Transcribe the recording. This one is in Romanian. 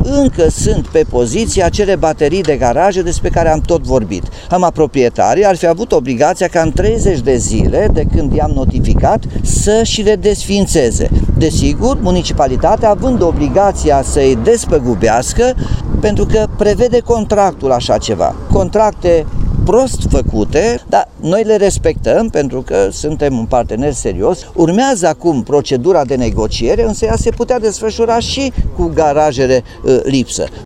încă sunt pe poziție acele baterii de garaje despre care am tot vorbit. Proprietarii ar fi avut obligația ca în 30 de zile de când i-am notificat să și le desființeze. Desigur, municipalitatea având obligația să-i despăgubească, pentru că prevede contractul așa ceva. Contracte prost făcute, dar noi le respectăm pentru că suntem un partener serios. Urmează acum procedura de negociere, însă ea se putea desfășura și cu garajele lipsă.